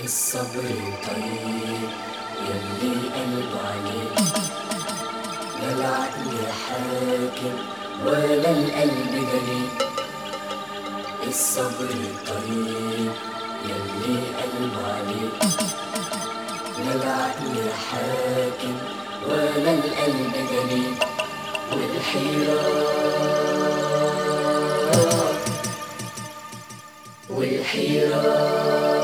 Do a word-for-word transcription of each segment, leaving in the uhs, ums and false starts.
الصبر طيب يلي قلبه عليك، لا العقل حاكم ولا القلب دليل. الصبر طيب يلي قلبه عليك، لا العقل حاكم ولا القلب دليل. والحيرة والحيرة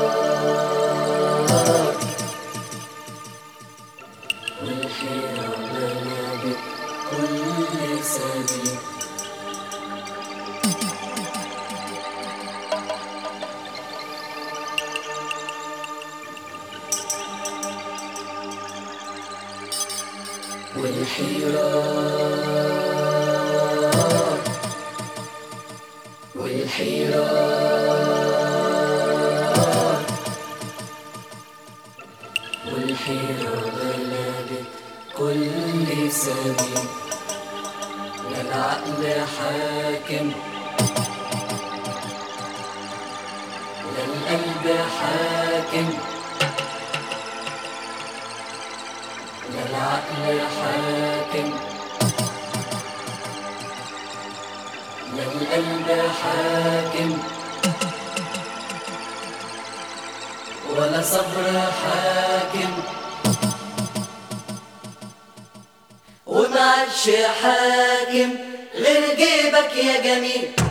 والحيرة بلغت كل سبيل. والحيرة والحيرة والحيرة بلغت كل سبيل. لا العقل حاكم لا القلب حاكم، لا العقل حاكم لا القلب حاكم، ولا صبر حاكم، وما عادش حاكم غير جيبك يا جميل.